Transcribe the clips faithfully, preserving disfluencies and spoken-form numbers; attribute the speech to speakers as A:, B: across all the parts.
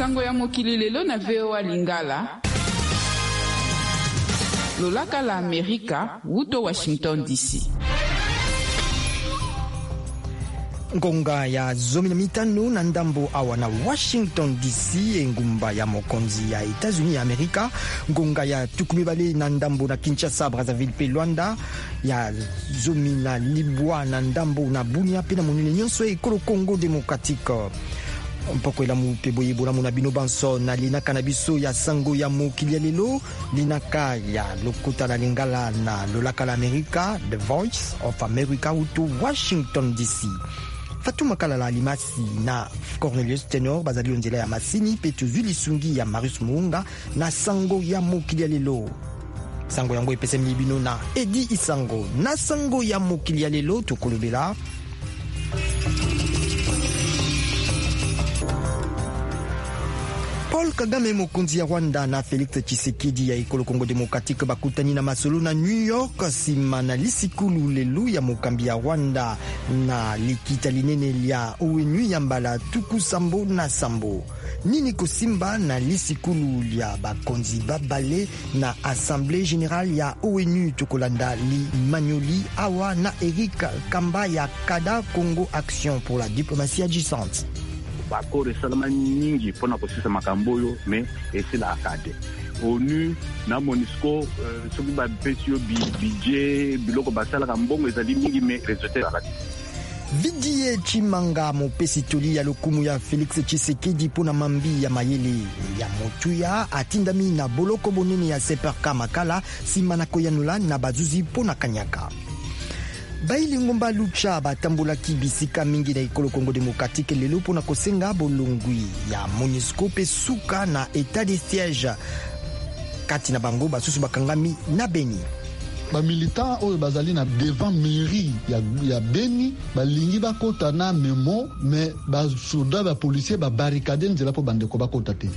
A: Sango ya mokili lelo na V O A Lingala. Lolaka la Amerika, wuto Washington D C.
B: Ngonga ya zomi na mitano na ndambo awa na Washington D C, engumba ya mokonzi ya Etats-Unis ya Amerika. Ngonga ya tukumi bale na ndambo na Kinshasa, Brazzaville pe Luanda, ya zomi na libwa na ndambo na Bunia pe na monene nyonso ekolo Congo Démocratique. Mpoko ela mupe boye bola muna bino banso na linaka na biso ya sango ya mokili ya lelo, linaka ya lokota la Lingala na lolaka la Amerika, The Voice of America uto Washington D C. Fatuma Kalala Alimasi na Cornelius Tenor bazali onzela ya masini pe tuzuli sungi ya Marius Muunga na sango ya mokili ya lelo. Sango yango epese mibino na Edi Isango na sango ya mokili ya lelo tokolobela. Paul Kagame mokonzi ya Rwanda na Felix Tshisekedi ya ekolo Congo Démocratique bakutani na masolo na New York sima na lisikulu lelu ya mokambi ya Rwanda na likita linene lya O N U ya mbala tuku sambo na sambo. Nini kosimba na lisikulu lya bakonzi babale na Assemblée Générale ya O N U tokolanda li Manyoli awa na Eric Kamba ya Kada Congo Action pour la diplomatie agissante.
C: Bakore salama nyingi pona kosisa makambo yo me esila akade O N U na MONUSCO uh, soki ba pesio bi budget biloko basala kambongo ezali mingi me resultat akade.
B: Vidie Chimanga mopesi toli ya lokumu ya Felix Tshisekedi pona mambi ya mayele ya motuya atindami na boloko bonene ya Seperka Makala sima na koyanula na bazuzi pona kanyaka. Baili ngomba lucha batambulaki bisika mingi na ekolo Congo Démocratique lelo pona kosenga bolongwi ya MONUSCO pe suka na état de siège kati na bango basusu bakangami na Beni.
D: Ba militant oyo bazali na devant mairie ya, ya Beni balingi bakota na memo mais ba soda ba policier ba barricade nzela po bandeko bakota te.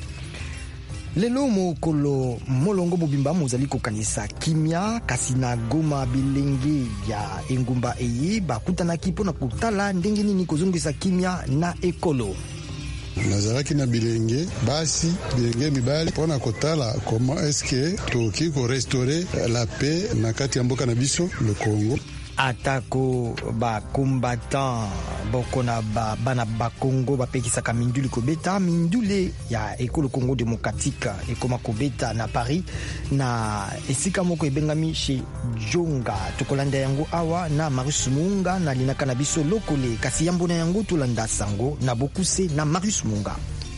B: Lelo mokolo molongo mobimba mozali kokanisa kimia kasi na Goma bilenge ya engumba eye bakutanaki pona kutala ndenge nini kozongisa kimia na ekolo.
E: Nazalaki na bilenge basi bilenge mibali pona kotala comment est-ce que toki ko restaurer la paix na kati ya mboka na biso le Congo.
B: Atako ba combattant boko na ba bana ba Congo ba pekisa ka minduli kobeta mindule ya ekolo Congo Démocratique ekoma kobeta na Paris na esika moko ebengami chez Jonga tokolanda yango awa na Marius Munga na linaka na biso lokole kasi yambo na yango tolanda sango na bokuse na Marius Munga.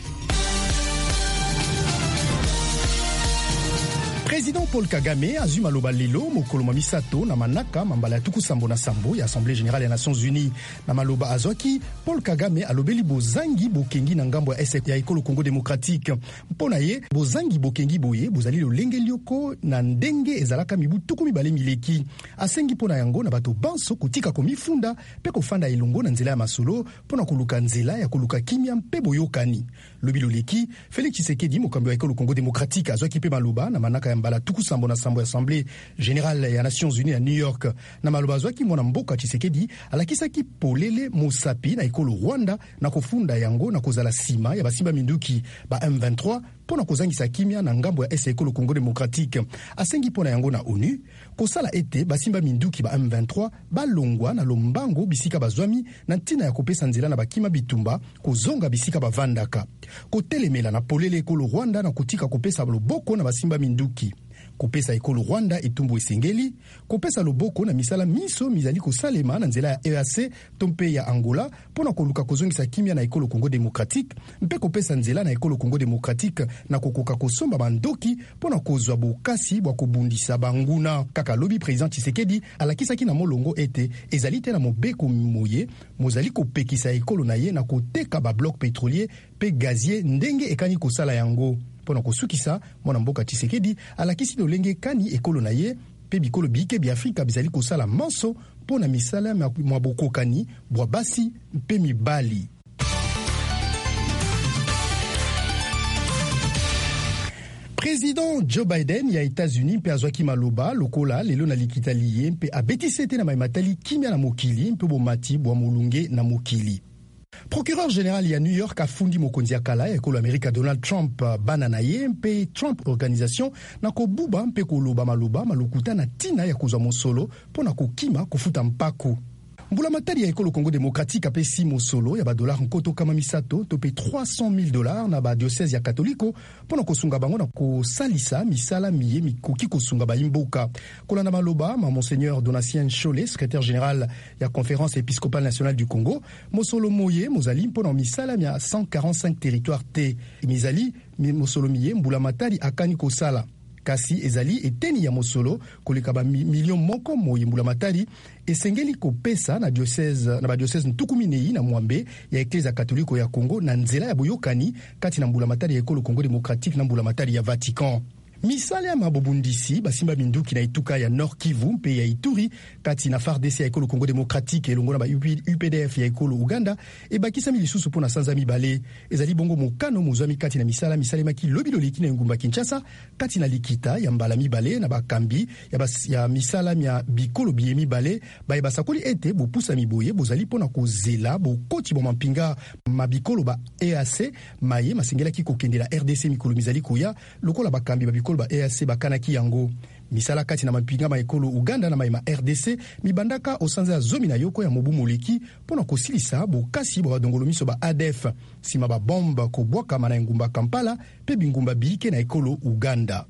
F: Président Paul Kagame azuma loba lelo mokolo mamisato na manaka mambala tuku sambo na sambo ya Assemblée Générale ya Nations Unies na maloba azwaki Paul Kagame alobeli bozangi bokengi na ngambo ya S F ya ekolo Congo Démocratique mpona ye bozangi bokengi boye bozali lolenge lioko na ndenge ezalaka mibu tuku mibale mileki asengi mpona yango na bato banso kotika komifunda pe kofanda elongo na nzela ya masolo mpona koluka nzela ya koluka kimia mpe boyokani lobi loleki Félix Tshisekedi mokambi wa ekolo Congo Démocratique azwaki pe maloba na manaka ya mbala tuku sambo na sambo ya Assemblée Générale ya Nations Unies à New York na maloba zwaki mwana mboka Tshisekedi alakisaki polele mosapi na ekolo Rwanda na kofunda yango na kozala sima ya basimba minduki ba M vingt-trois pona kozangisa kimia na ngambo ya ese ekolo Congo Démocratique asengi pona yango na O N U kosala ete basimba minduki ba M vingt-trois balongwa na lombango bisika bazwami na ntina ya kopesa nzela na bakima bitumba kozonga bisika bavandaka kotelemela na polele ekolo Rwanda na kotika kopesa loboko na basimba minduki kopesa ekolo Rwanda etumbu esengeli kopesa loboko na misala miso mizali kosalema na nzela ya E A C tompe ya Angola pona koluka kozongisa kimia na ekolo Congo Démocratique mpe kopesa nzela na ekolo Congo Démocratique na kokoka kosomba bandoki pona kozwa bokasi bwa kobundisa banguna kaka lobi président Tshisekedi alakisaki na molongo ete ezali te na mobeko moye mozali kopekisa ekolo na ye na koteka ba bloc pétrolier pe gazier ndenge ekani kosala yango pona kosukisa mwana mboka Tshisekedi alakisi lolenge kani ekolo na ye pe bikolo bike bi Afrika bizali kosala manso pona misala mwa bokokani bwa basi pe mibali. Président Joe Biden ya États-Unis mpe azwaki maloba lokola lelo na likita liye mpe abetisi ete na maimatali kimia na mokili mpe bomati bwa molunge na mokili. Procureur général ya New York afundi mokonzi ya kala ya ekolo Amerika Donald Trump bana na ye mpe Trump Organisation na kobuba mpe koloba maloba malukuta na tina ya kozwa mosolo pona kokima kufuta mpaku. Mbula matari ya ekolo Congo démocratique apesi mosolo ya ba dollars nkoto kama misato to pe trois cent mille dollars na ba diocèse ya katoliko pona kosunga bango na kosalisa misala miye mikoki kosunga ba imboka. Kolanda maloba ma monseigneur Donatien Cholet, secrétaire général ya conférence épiscopale nationale du Congo, mosolo moye mozali pona misala ya cent quarante-cinq territoires te. Mizali mosolo miye mbula matari akani kosala. Kasi ezali eteni ya mosolo koleka ba million moko moye mbula matari esengeli kopesa na diocèse na ba diocèse ntukuminei na mwambe ya Eklezia Katoliko ya Congo na nzela ya boyokani kati na mbula matari ya ekolo Congo démocratique na mbula matari ya Vatican. Misala ya mabobundisi basimba minduki na ituka ya Nord Kivu mpe ya Ituri kati na F A R D C ya ekolo Congo démocratique elongo na ba U P D F ya ekolo Uganda ebakisa milisusu pona sanza mibale ezali bongo mokano mozwami kati na misala misale maki lobilo liki na ngumba Kinshasa kati na likita ya mbala mibale na bakambi ya, bas, ya misala ya bikolo biye mibale ba basakoli ete bopusa miboye bozali pona kozela bokoti bo mampinga mabikolo ba E A C maye masengela ki kokendela R D C mikolo mizali koya lokola bakambi babikolo ba E A C bakanaki yango misala kati na mapinga ma ekolo Uganda na maima R D C mibandaka osanza zomi na yoko ya mobu moleki pona kosilisa bokasi bo badongolo miso ba A D F sima ba bomba ko bwaka mana ngumba Kampala pe bingumba biike na ekolo Uganda.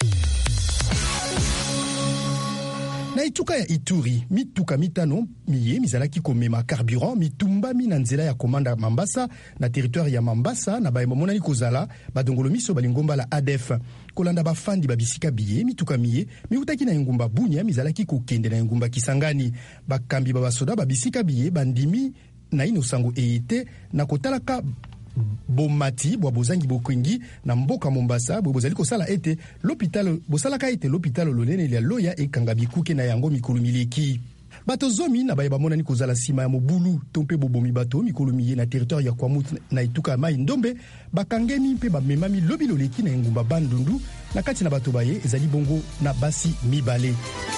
F: Na ituka ya Ituri, mituka mitano miye mizalaki komema carburant mitumba mina nzela ya komanda Mambasa na territoire ya Mambasa na baembo monani kozala badongolo miso balingomba la A D F. Kolanda bafandi babisika biye mituka miye miutaki na ngumba Bunya mizalaki kokende na ngumba Kisangani. Bakambi babasoda babisika biye bandimi na inosango eite na kotalaka bomati bwa bozangi bokwengi na mboka Mombasa bo bozali kosala ete l'hôpital bosalaka ete l'hôpital lonene ya Loya ekanga bikuke na yango mikolo mileki. Bato zomi na baye bamonani kozala sima ya mobulu tompe bobomi bato mikolo miye na territoire ya Kwamut na ituka mai ndombe bakangemi mpe bamemami lobilo leki na ngumba Bandundu na kati na bato baye ezali bongo na basi mibale.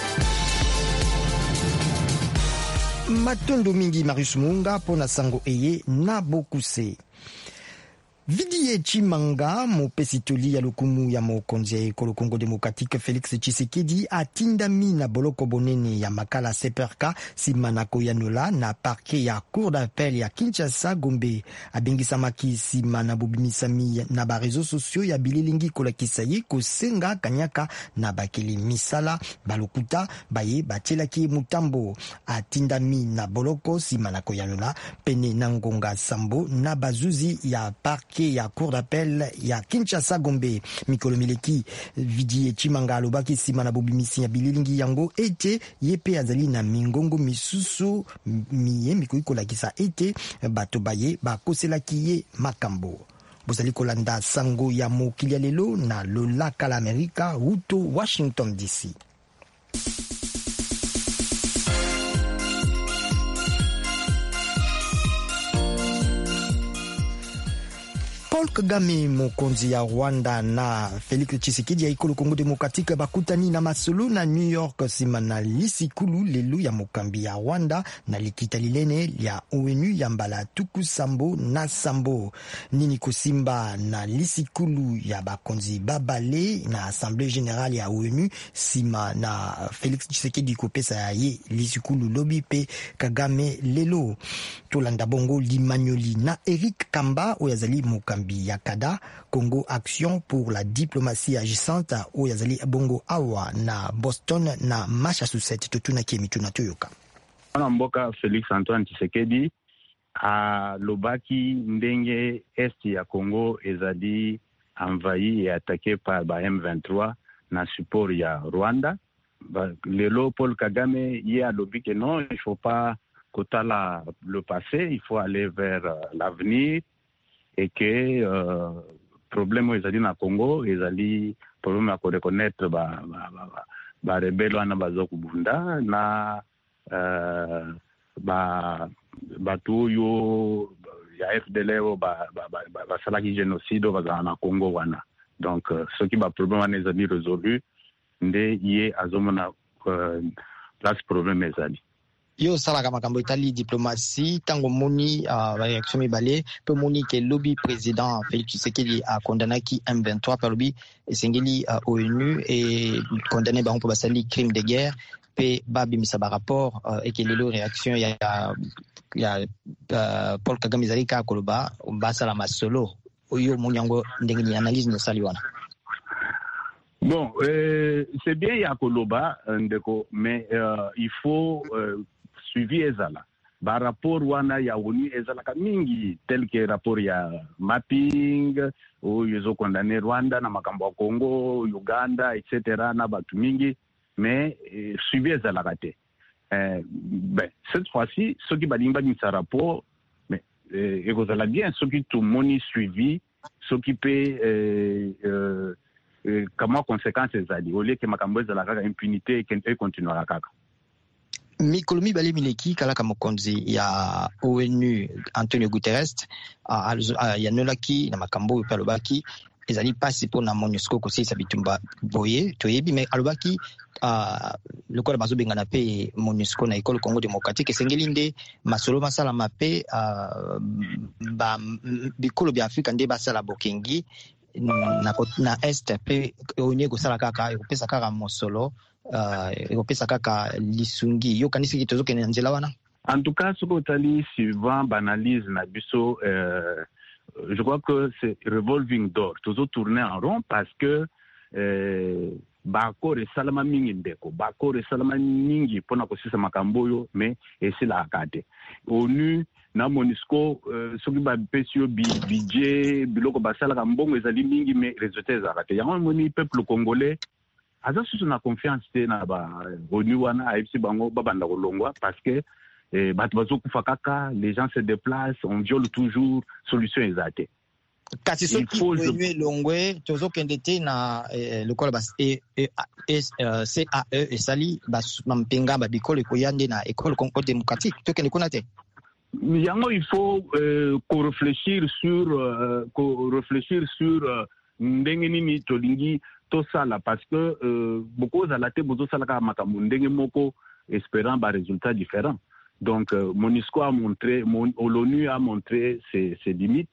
B: Matondo mingi Marius Munga pona sango eye na bokuse. Vidie Chimanga mopesitoli ya lokumu ya mokonzi ya ekolo Congo démocratique Félix Tshisekedi atindami na boloko bonene ya makala seperka simanako ya nola na parquet ya cour d'appel ya Kinshasa Gombe abengisamaki sima na bobimisami na ba réseaux sociaux ya bililingi kolakisa ye kosenga kanyaka na bakeli misala balokuta baye batelaki mutambo atindami na boloko simanako ya nola pene na ngonga sambo na bazuzi ya parquet ya cour d'appel ya Kinshasa Gombe mikolo mileki Vidie Chimanga alobaki sima na bobimisi ya bililingi yango ete yepe azali na mingongo misusu miye mikoki kolakisa ete bato baye bakoselaki ye makambo. Bozali kolanda sango ya mokili ya lelo na lolaka la Amerika uto Washington D C. Paul Kagame mokonzi ya Rwanda na Félix Tshisekedi ya ekolo Congo démocratique bakutani na masolo na New York sima na lisikulu lelu ya mokambi ya Rwanda na likita lilene ya O N U ya mbala tuku sambo na sambo nini kosimba na lisikulu ya bakonzi babale na assemblée générale ya O N U sima na Félix Tshisekedi kopesa ya ye lisikulu lobi pe Kagame lelo tolanda bongo limanyoli na Eric Kamba oyazali mokambi Yakada Congo Action pour la diplomatie agissante o yazali bongo awa na Boston na Massachusetts totuna kemi tunatoyoka.
C: Ana mboka Félix Antoine Tshisekedi a lobaki ndenge est ya Congo ezali envahi et attaqué par ba M vingt-trois na support ya Rwanda. Ba, lelo Paul Kagame y a lobby que non, il faut pas kotala le passé, il faut aller vers uh, l'avenir. Et que euh, problème ezali na Congo ezali problème ya ko reconnaître ba ba ba, ba rebelle wana bazo kubunda na euh, ba bato yo ya F D L R ba ba ba, ba, ba salaki génocide baza na Congo wana. Donc euh, ce qui ba problème wana ezali résolu nde yé azomona euh, place problème ezali.
B: yo salaka makambo etali diplomatie tango moni uh, réaction mibale pe moni ke lobby président Félix Tshisekedi a condamnaki M vingt-trois par lobby esengeli uh, ONU et condamné bango pour basali crime de guerre pe babimisa ba rapport uh, et que lelo réaction ya ya uh, Paul Kagame zalika koloba basala masolo oyo munyango ndenge ni analyse no saliwana.
C: Bon, euh, c'est bien Yakoloba, mais euh, il faut euh, suivre Ezala. Par rapport wana ya ONU Ezala mingi tel que rapport ya mapping ou ils ont condamné Rwanda na makambo Congo, Uganda, et cetera na batu mingi, mais euh, suivre Ezala kate. Euh, ben cette fois-ci, ceux qui balimba ni sa rapport, mais euh, Ezala bien ceux qui tout moni suivi, ceux qui paient euh, euh, comment conséquence ezali au lieu que makambo ezala kaka impunité et continuera kaka.
B: Mikolo mibale mileki kalaka mokonzi ya ONU Antonio Guterres ya nolaki na makambo pe alobaki ezali pasi pona MONUSCO kosilisa bitumba boye toyebi me alobaki uh, lokola bazobengana pe MONUSCO na ekolo Congo démocratique esengeli nde masolo masala mape uh, ba bikolo bya Afrika nde basala bokengi na na est pe onye kosala kaka ekopesa kaka mosolo uh, ekopesa kaka lisungi yo kanisi kitozoke na nzela wana.
C: En tout cas, ce que tu as suivant banalise na biso euh, je crois que c'est revolving door toujours tourner en rond parce que euh, bako resalama mingi ndeko bako resalama mingi pona kosisa makamboyo mais et c'est la akate ONU na MONUSCO euh, soki ba pesio budget biloko basala ka mbongo ezali mingi mais résultat ezakate yango moni peuple congolais aza susu na confiance te na ba ONU wana aipsi bango babanda kolongwa parce que eh, bato bazokufa kaka les gens se déplacent on viole toujours solution ezate
B: kasi soki ONU elongwe tozokende te na lokola bas e C A E esali bampenga babikolo ekoyande na ekolo Congo démocratique tokende kuna te.
C: Yango, il faut euh, qu'on réfléchir sur euh, qu'on réfléchir sur ndenge ni tolingi to sala parce que euh, beaucoup za la te bozo sala ka makambo ndenge moko espérant ba résultats différents. Donc euh, MONUSCO a montré mon, l'ONU a montré ses, ses limites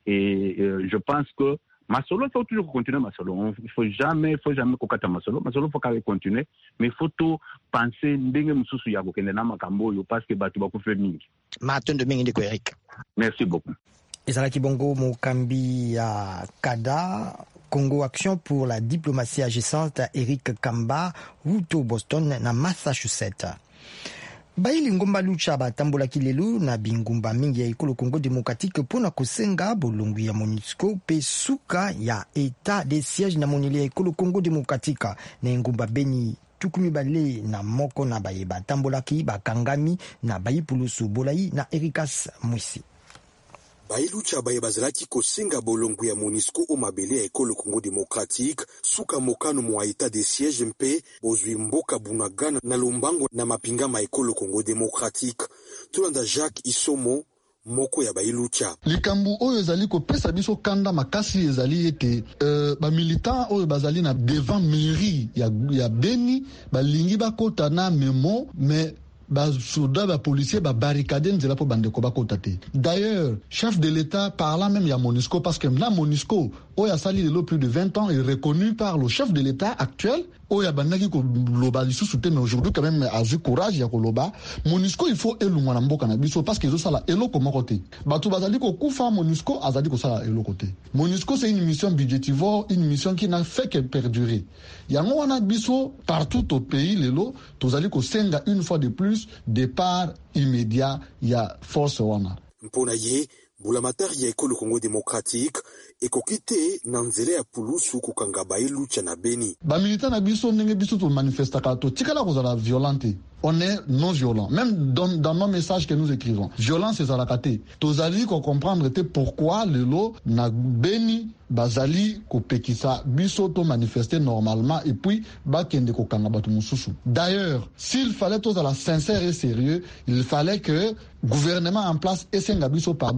C: et euh, je pense que Masolo, il faut toujours continuer Masolo. Il ne faut jamais, faut jamais kokata Masolo. Masolo, il faut qu'il continue. Mais il faut tout penser ndenge mususu ya kokende na makambo yo parce que batu bakufe mingi.
B: Matondo mingi ndeko Eric.
C: Merci beaucoup.
B: Ezalaki bongo mokambi ya Kada Congo Action pour la diplomatie agissante Eric Kamba Wuto Boston na Massachusetts. Baili ngomba lucha batambolaki lelo na bingumba mingi ya ekolo Congo démocratique pona kosenga bolongu ya MONUSCO pe suka ya état de siège na monili ya ekolo Congo démocratique na ngumba Beni tukumi bale na moko na baye batambolaki bakangami na bayipulusu bolai na Erikas Mwisi.
G: Bailucha baye bazalaki kosenga bolongu ya MONUSCO o mabele ya ekolo Congo démocratique suka mokano mwa état de siège mpe bozwi mboka Bunagana na lombango na mapinga ma ekolo Congo démocratique. Tulanda Jacques Isomo moko ya bailucha
D: likambu oyo ezali kopesa biso kanda makasi ezali ete euh, ba militant oyo bazali na devant mairie ya, ya Beni balingi bakota na memo mais ba soda ba policier ba barricade nzela po bandeko bakota te. D'ailleurs, chef de l'État parlant même ya MONUSCO parce que na MONUSCO oya sali lelo plus de vingt ans est reconnu par le chef de l'État actuel oya bandaki ko loba lisusu te mais aujourd'hui quand même a eu courage ya ko loba MONUSCO il faut elungwa na mboka na biso parce que zo sala eloko moko te. Batu bazali ko kufa MONUSCO azali ko sala eloko te. MONUSCO c'est une mission budgétivore, une mission qui n'a fait que perdurer. Yango wana biso partout au pays lelo tozali ko senga une fois de plus départ immédiat ya force wana.
G: Mpona ye bulamatari ya ekolo Congo démocratique ekokite na nzela ya pulusu kokanga bailucha na Beni.
D: Ba militants na biso ndenge biso to manifestaka to tikala kozala violente. On est non violent. Même dans, dans nos messages que nous écrivons. Violence c'est à te. Tozali ko comprendre te pourquoi lelo na Beni bazali ko pekisa biso to manifester normalement et puis ba kende ko kanga batu mususu. D'ailleurs, s'il fallait tous à la sincère et sérieux, il fallait que gouvernement en place esenga biso pardon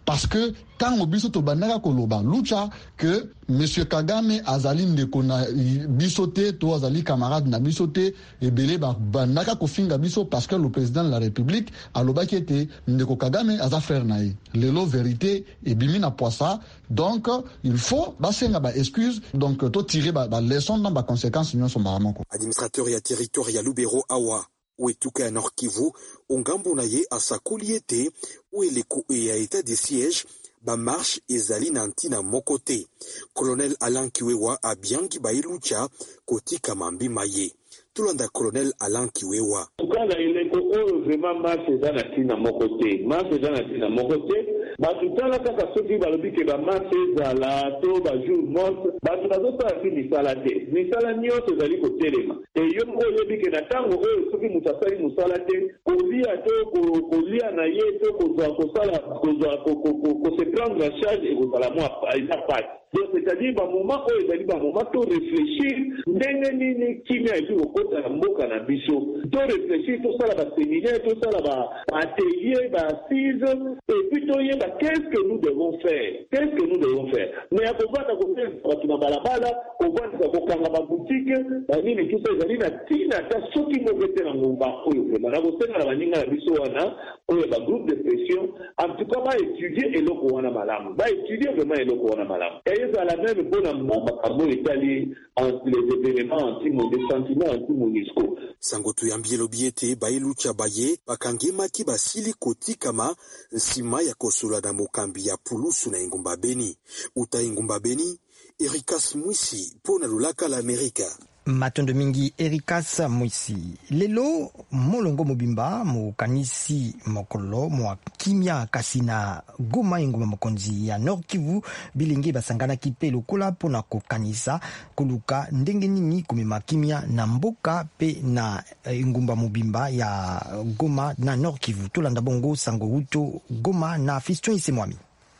D: parce que tant biso to banaka koloba lucha que monsieur Kagame azali ndeko na biso te to azali camarade na biso te ebele ba banaka kofinga biso parce que le président de la République alobaki ete ndeko Kagame aza frère na ye lelo vérité ebimi na poisa donc il faut basenga ba excuse donc to tirer ba, ba leçon dans ba conséquences nyonso maramoko.
G: Administrateur ya territoire ya Lubero awa Wetuka ya Nord Kivu ongambo na ye asakoli ete ueleko ya état de siège ba marche ezali na ntina moko te. Colonel Alain Kiwewa abiangi bailucha kotika mambi maye. Tulanda Colonel Alain Kiwewa.
H: Tukala eleko oyo vraiment marche eza na ntina moko te. Marche eza na ntina moko te. Batutala kaka soki balobi ke ba marche ezala to ba jour mort batu bazosala ti misala te. Misala nyonso ezali kotelema. E yo oyebi ke na ntango oyo soki moto asali mosala te kolia to kolia na ye to kozwa kosala kozwa kose prendre en charge ekozala mwa eza pati. Donc c'est-à-dire ba moment oyo ezali ba moment to réfléchir ndenge nini kimia ebi okota na mboka na biso to réfléchir to sala ba séminaire to sala ba atelier ba assise et puis to yeba qu'est-ce que nous devons faire qu'est-ce que nous devons faire mais akovanda kofanya batu na balabala kovanda kokanga ba boutique ba nini tout ça ezali na tina ta soki mobete na ngomba oyo vraiment na kosenga na baninga na biso wana oyo ba groupe de pression en tout cas ba étudier eloko wana malamu ba étudier vraiment eloko wana malamu. Et à la même bonne makambo etali entre les événements anti-mondiaux, sentiments anti-monisco.
G: Sangoto yambie lobiete bailucha baye bakangema ki basili kotikama nsima ya kosola na mokambi ya pulusu na Ingumba Beni. Uta Ingumba Beni, Erikas Mwisi pona lulaka la Amerika.
B: Matondo mingi Erikas Mwisi. Lelo molongo mobimba mo kanisi mokolo mo kimia kasina Goma Inguma mokonzi ya Nord Kivu bilingi basangana kipe lokola pona kokanisa koluka ndenge nini kumema kimia na mboka pe na Ingumba mobimba ya Goma na Nord Kivu. Tolanda bongo sango huto Goma na Fiston Isemwami.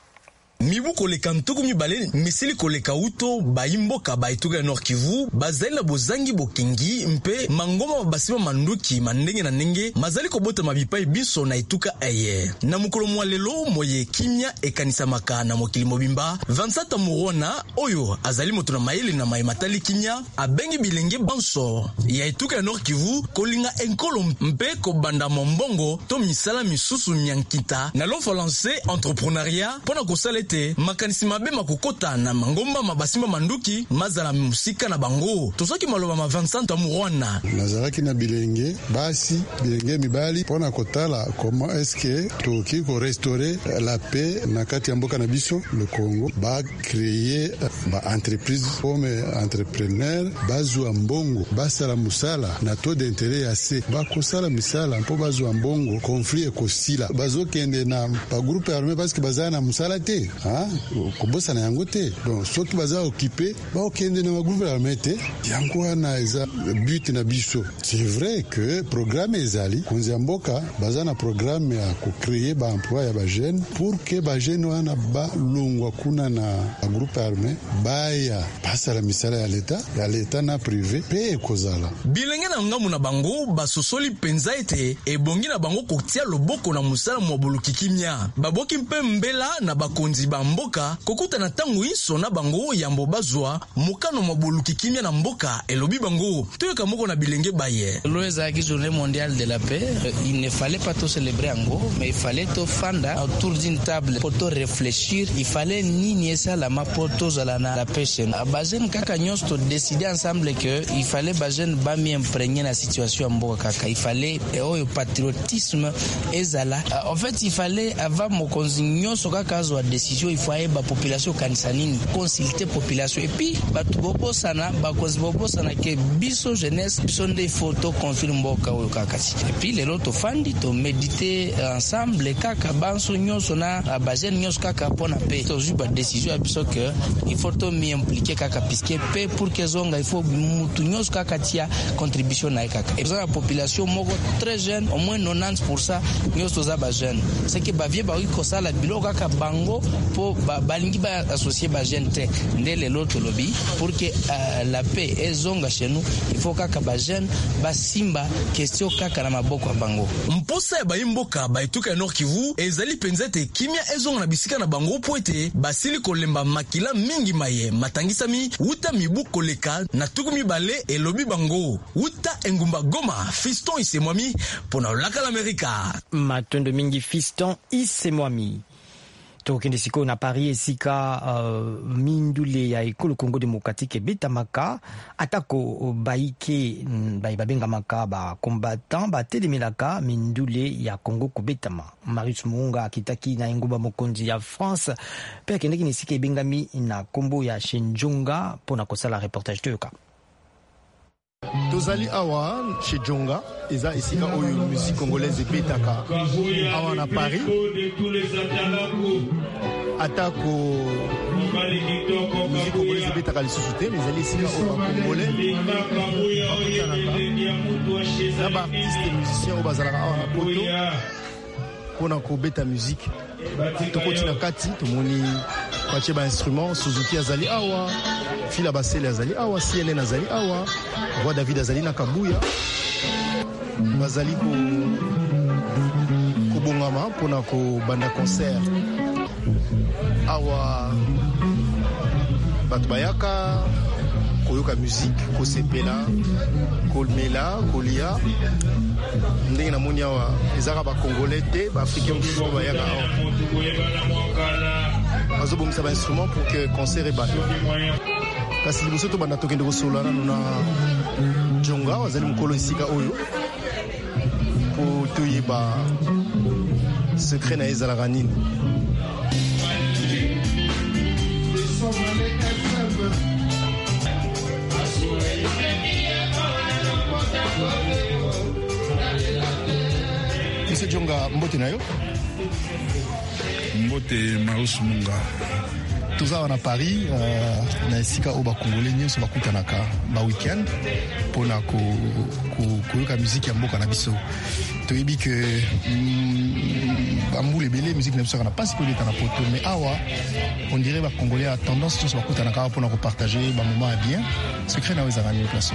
I: Mibu koleka ntuku mibale misili koleka uto baimboka baituka Nord Kivu bazali na bozangi bokengi mpe mangoma basima manduki mandenge na ndenge mazali kobota mabipai biso na ituka aye na mukolo mwa lelo moye kimia ekanisa maka na mokili mobimba vingt-sept Murona oyo azali moto na mayele na maimatali kimia abengi bilenge banso ya ituka ya Nord Kivu kolinga enkolo mpe kobanda mombongo to misala misusu nyankita na l'offre lancée entrepreneuriat pona kosala te makanisi mabe makokota na mangomba mabasimba manduki mazala musika na bango tosoki maloba ma vingt-sept Murona
E: nazalaki na bilenge basi bilenge mibali pona kotala comment est-ce que toki ko restaurer la paix na kati ya mboka na biso le Congo ba créer ba entreprise comme entrepreneur bazwa mbongo basala musala na taux d'intérêt assez ba kosala misala mpo bazwa mbongo conflit ekosila bazokende na ba groupe armé parce que bazana musala te ah kobosa na yango te donc soki baza occupé ba okende na groupe armé te yango wana eza but na biso. C'est vrai que programme ezali konzi ya mboka baza na programme ya ko créer ba emploi ya ba jeune pour que ba jeune wana ba longwa kuna na groupe armé baya pasa la misala ya leta ya leta na privé pe kozala
I: bilenge na ngamu na bango basosoli penza ete ebongi na bango kotia loboko na musala mobuluki kimia baboki mpe mbela na bakonzi ba mboka kokuta na tangu iso na bango yambo bazwa mukano mobuluki kimia na mboka elobi bango toyoka moko na bilenge baye
J: loeza ki journée mondiale de la paix. Il ne fallait pas tout célébrer en gros mais il fallait tout fanda autour d'une table pour tout réfléchir. Il fallait ni ça la mapoto za la pêche bazen kaka nyos to décider ensemble que il fallait bazen ba mi imprégner la situation mboka kaka il fallait oh patriotisme ezala en fait il fallait avant mokonzi nyos kaka zo décision il fallait ba population kanisanini consulter population et puis batu bobo sana ba kozi bobo sana ke biso jeunesse biso des photos confirme mboka oyo kaka et puis les autres fandi to méditer ensemble kaka banso nyos na bazen nyos kaka pona pe to juba décision à biso que il faut to mi impliquer kaka puisque pe pour que zonga il faut mutu nyos kaka tia contribution na kaka et la population moko très jeune au moins quatre-vingt-dix pour cent nyos to za ba jeune c'est que ba vie ba iko sala bilo kaka bango po balingi ba associer ba jeune te ndele l'autre lobby pour que uh, la paix ezonga chez nous. Il faut kaka ba jeune ba simba question kaka na maboko bango.
I: Mposa ya bayimboka baituka Nord Kivu ezali penzete kimia ezonga na bisika na bango poete basili kolemba makila mingi maye matangisami uta mibu koleka na tuku mibale elobi bango uta engumba Goma. Fiston Isemwami pona laka l'Amerika.
B: Matondo mingi Fiston Isemwami. Tokende siko na Paris esika uh, mindule ya ekolo Congo démocratique betamaka atako baike bai babenga maka ba combattant ba telemelaka mindule ya Congo kubetama. Marius Munga akitaki na engumba mokonzi ya France pe kendeki ni sika bengami na kombo ya Shenjonga pona kosala reportage toyoka.
F: Tozali awa chez Djonga, eza esika oyo musique congolaise betaka awa na Paris. Atako musique congolaise betaka lisusu te, mais ezali esika oyo congolais na ba artiste musicien oyo bazalaka awa na poto pona kobeta musique. Tokoti na kati tomoni batie ba instrument, Suzuki azali awa, Fila Basele azali awa, C N N azali awa, Roi David azali na Kabuya. Bazali ko kobongama pona ko banda concert awa bato bayaka koyoka musique kosepela kolmela kolia ndenge na moni awa ezaka bacongolais te baafricain mosusu bayaka awa bazobongisa bainstrument pour que concert ebata kasi liboso tobanda tokende kosola nano na Djonga azali mokolo esika oyo po toyeba secret na ye ezalaka nini. Monsieur Djonga, mbote na yo?
E: Mbote Marius Munga.
F: Toza na Paris, uh, na esika o ba Congolais nyonso bakutanaka ba weekend pona ko koyoka musique ya mboka na biso. Toyebi que bambule belé musique na biso na pas ko leta na poto, mais awa on dirait ba Congolais a tendance tous bakutanaka pona ko partager ba moment bien. Secret na weza gagner place.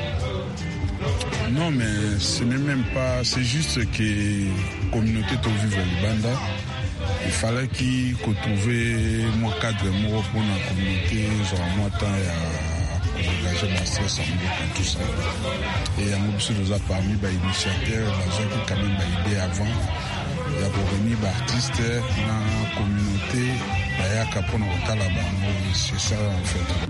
E: Non, mais ce n'est même pas, c'est juste que la communauté de vivre Libanda, il fallait qu'il trouve mon cadre moi pour la communauté, genre moi temps à engager ma stress en tout ça. Et à mon besoin nous a parmi bah initiateurs, bah gens qui quand même bah idée avant, il y a pour venir bah artistes dans la communauté, bah il y a qu'à prendre au cas là-bas, c'est ça en fait.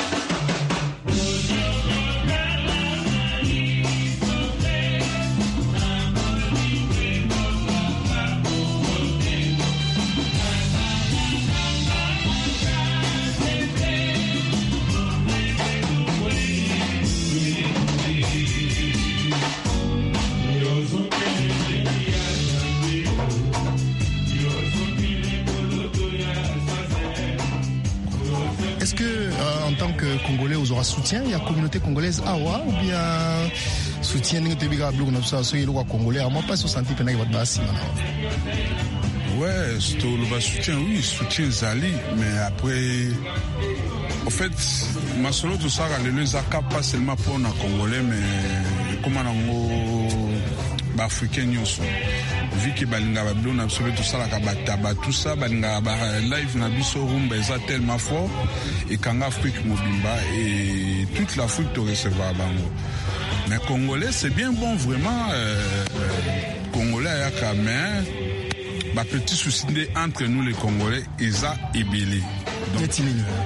F: Est-ce que, euh, en tant que Congolais, vous aurez soutien? Il y a la communauté congolaise awa ou bien soutien de la Congolais? Moi, pas soixante pour votre base.
E: Ouais, c'est le soutien, oui, soutien Zali, mais après, en fait, ma solo tout ça, les Zaka pas seulement pour les Congolais, mais comme on a africain vu que balinga bablo na absolu tout ça la kabata tout ça balinga ba live na biso rumba eza tellement fort et kanga Afrique mobimba et toute l'Afrique te recevoir bango. Mais Congolais c'est bien bon vraiment euh, Congolais ya ka mais ba petit souci entre nous les Congolais eza ebélé. Donc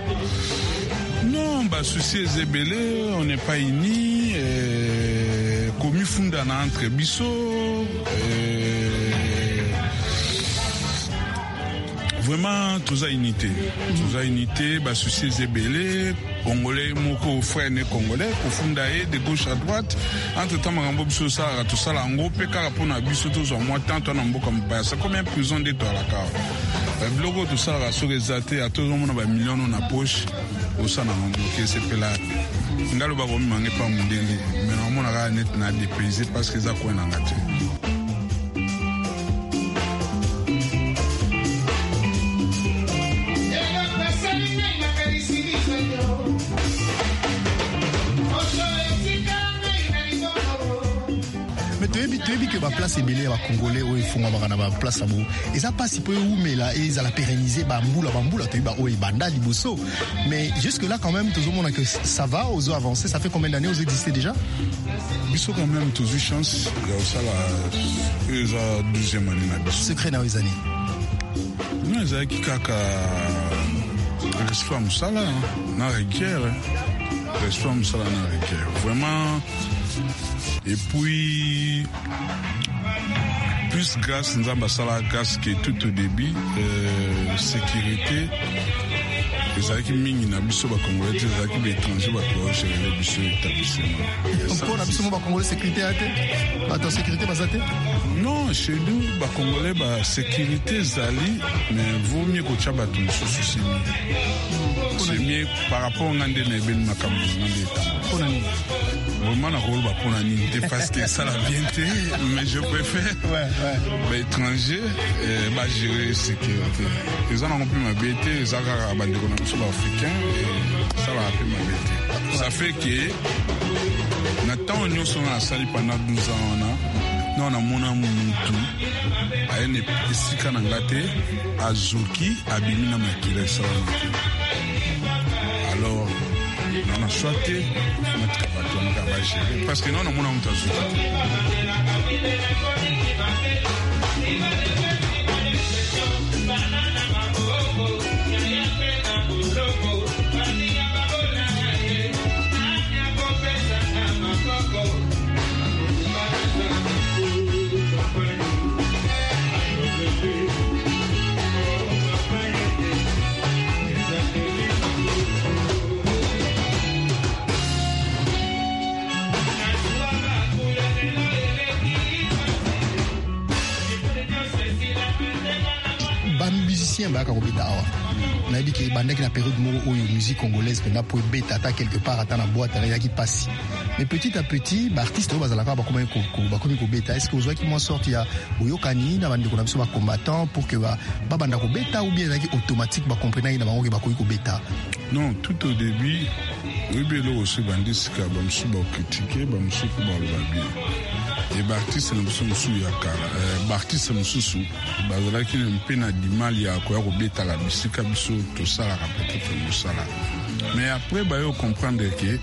E: non ba souci eza ebélé, on n'est pas unis euh, comme funda na entre biso euh, vraiment tous à unité tous à unité bah souci zébélé Congolais moko frère né Congolais pour fondaer de gauche à droite entre temps makambo biso ça tout ça lango pe kala pona biso tous en moi tant on mboka mbaya c'est comme une prison d'étoile la car le logo tout ça la sur exaté à tout le monde ba millions na poche au ça na bloqué c'est pe là ngalo ba ko mangi pas mundele mais on a net na dépaysé parce que ça quoi na ngate.
F: ba place ebele ba congolais o ifunga ba na ba place abo et ça passe peu où mais là ils allaient pérenniser ba mbula ba mbula to ba o ibanda liboso mais jusque là quand même tout le monde que ça va aux avancer. Ça fait combien d'années vous existez déjà?
E: Biso quand même toujours chance ya ça la eza douzième année na biso.
F: Secret na les années.
E: Non eza ki kaka respect musala na requiert. Respect musala na requiert. Vraiment. Et puis plus grâce nous avons la grâce que tout au début euh, sécurité les acquis mingi na biso ba congolais les acquis d'étrangers ba ko gérer les biso établissement.
F: Pourquoi na biso ba congolais sécurité a été? Ba ta sécurité ba zate?
E: Non, chez nous ba congolais ba sécurité zali mais vaut mieux que tu bato souci. C'est mieux par rapport à ngande na ben makambo ngande ta. Vraiment na rôle ba pona ni parce que ça la bien mais je préfère ouais ouais ba étranger euh, ba gérer sécurité. Ils ont rempli ma bête, ils ont abandonné na biso ba africain et ça va appeler ma bête. Ça fait que Nathan nous sommes à Sali pendant douze ans on a non na mona mutu aene esika na ngate azuki abimi na makile ça. Alors on a choisi notre capacité parce que nous on a mon avantage.
F: Bah quand on on a dit que pendant la période où la musique congolaise que n'a pas bêta quelque part à la boîte à qui passe mais petit à petit bah artiste au bazalaka ba comment ba comment ko bêta est-ce que vous voyez qui m'en sorti ya oyokani na bande ko na biso ba combattant pour que ba ba banda ko bêta ou bien qui automatique ba comprendre ina bango ba ko bêta?
E: Non, tout au début oui belo aussi bandis ka ba msu ba critiquer ba msu ko ba le bien. Et Bartis na biso musu ya kala eh, Bartis mususu bazala ki mpe na dimali ya ko ya ko beta la bisika biso to sala rapete pe musala mais après ba yo comprendre que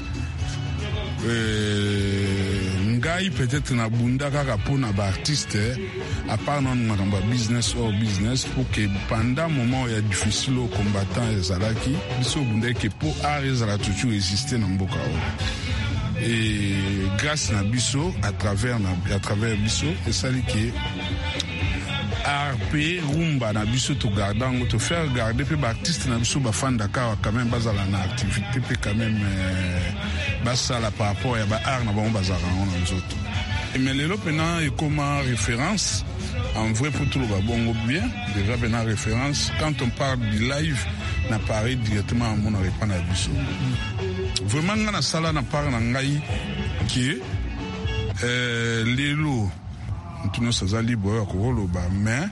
E: euh, ngai peut-être na bunda kaka pona ba artiste à part non na business or business pour que pendant moment ya difficile au combattant ezalaki biso bunda que pour art ezala toujours exister na mboka o. Et grâce à Bisso, à travers à travers Bisso, et ça dit que A R P rumba na Bisso to garder, to faire garder puis artiste na Bisso ba fan Dakar quand même basé la activité puis quand même basa la par rapport à ba art na ba bazara on a autres. Mais les lopena est comme référence en vrai pour tout le babongo bien déjà ben référence quand on parle du live na Paris directement à mon répondre à Bisso. Vraiment ngana sala na par na ngai qui euh lelo ntino saza libo ko holoba mais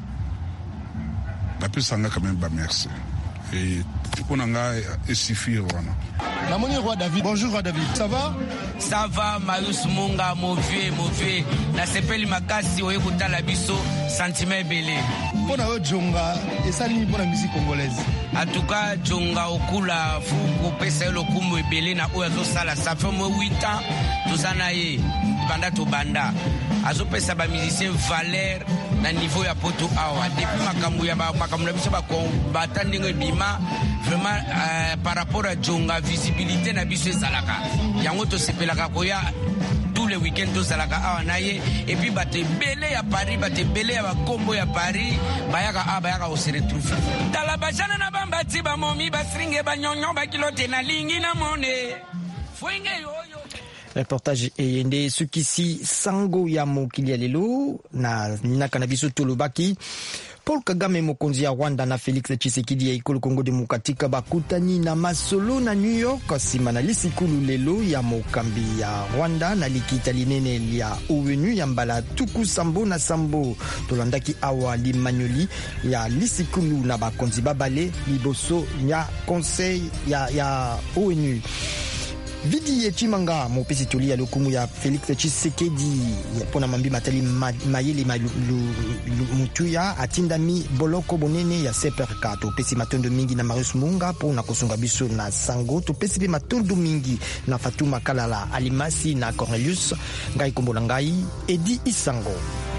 E: la pesanga quand même ba merci et pour nga esifir wana.
F: La monnaie roi David. Bonjour roi David. Ça va?
K: Ça va Marius Munga mauvais mauvais. Na sepeli makasi oye kutala biso sentiment belé.
F: Pona o jonga esali pona musique congolaise.
K: En tout cas jonga okula fu ko pesa lo kumu ebele na oyo zo sala ça fait moi huit ans tozana ye banda to banda. Azo pesa ba musicien valeur na niveau ya poto awa depuis makambu ya makambu na biso ba ko batandingo bima vraiment euh, par rapport à jonga visibilité na biso ezalaka yango to sepelaka koya tous les week-ends to zalaka awa na ye et puis bate belé ya Paris bate belé ya bakombo ya Paris bayaka a bayaka o se retrouver tala bajana na bambati ba momi basringe banyonyo ba kilote na lingi na mone fuenge yoyo.
B: Reportage eyende sukisi sango ya mokili lelo na naka na biso tolobaki Paul Kagame mokonzi ya Rwanda na Felix Tshisekedi ya ikolo Kongo Demokratika bakutani na masolo na New York sima na lisikulu lelo ya mokambi ya Rwanda na likita linene ya ONU ya mbala tuku sambo na sambo tolandaki awa limanyoli ya lisikulu na bakonzi babale liboso ya conseil ya ya ONU. vidi echimanga mopesi tolia lokumu ya Felix Tshisekedi pona mambi matali mayele mutuya atindami boloko bonene ya C P R K topesi matondo mingi na Marius Munga pona kosunga biso na sango topesi pe matondo mingi na Fatuma Kalala Alimasi na Cornelius ngai kombola ngai Edi Isango.